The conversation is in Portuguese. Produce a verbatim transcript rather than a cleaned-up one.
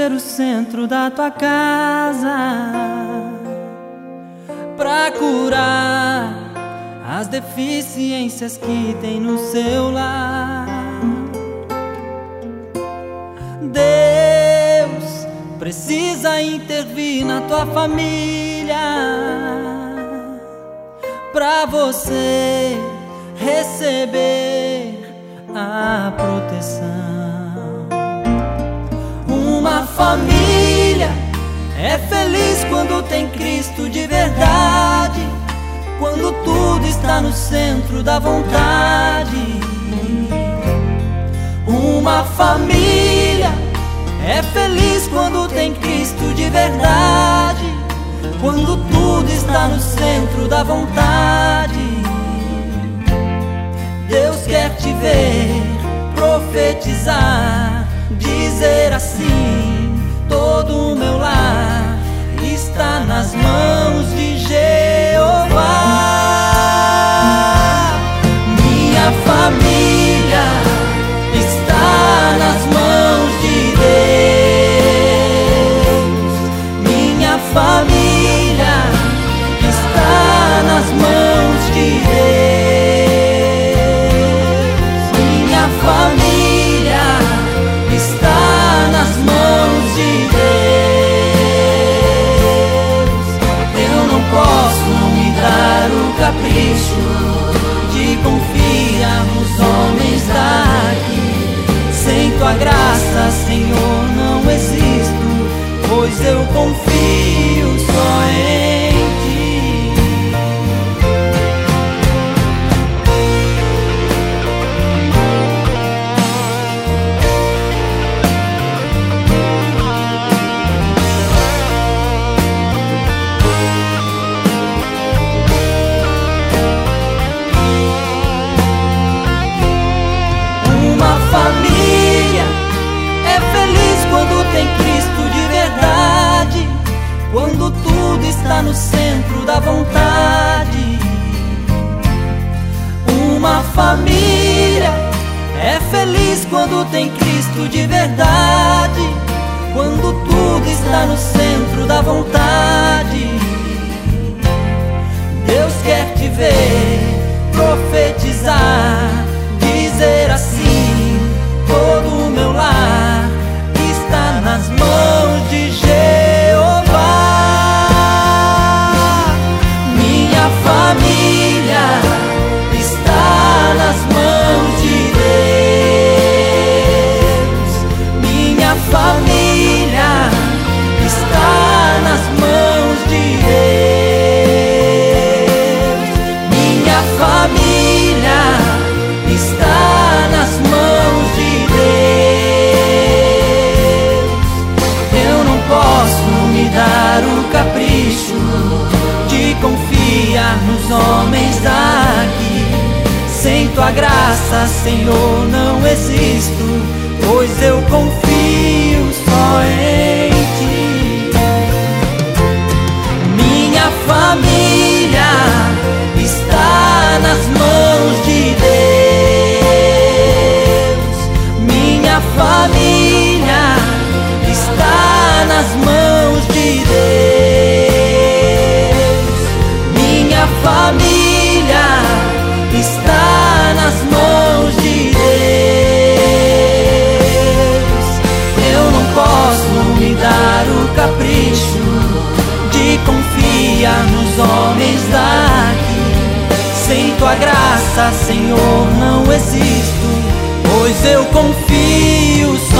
ser o centro da tua casa, pra curar as deficiências que tem no seu lar. Deus precisa intervir na tua família, pra você receber a proteção. Uma família é feliz quando tem Cristo de verdade, quando tudo está no centro da vontade. Uma família é feliz quando tem Cristo de verdade, quando tudo está no centro da vontade. Deus quer te ver profetizar, dizer assim: todo o meu lar está nas mãos de Jeová. Minha família está nas mãos de Deus. Minha família está nas mãos de Deus. Minha família está nas mãos de Deus. Eu não posso me dar o capricho de confiar nos homens daqui. Sem tua graça, Senhor, não existo, pois eu confio só em ti. Uma família é feliz quando tem Cristo de verdade, quando tudo está no centro da vontade. Uma família é feliz quando tem Cristo de verdade, quando tudo está no centro da vontade. Deus quer te ver profetizar, dizer assim: todo o meu lar está nas mãos de Jeová. Minha família está nas mãos de Deus. Minha família está nas mãos de Deus. Minha família está nas mãos de Deus. Eu não posso me dar o capricho de confiar nos homens daqui. Sem tua graça, Senhor, não existo, pois eu confio só em ti. Minha família está nas mãos de Deus. Minha família está nas mãos de Deus. Minha família está nas mãos de Deus. Eu não posso me dar o capricho de confiar nos homens daqui. Sem tua graça, Senhor, não existo, pois eu confio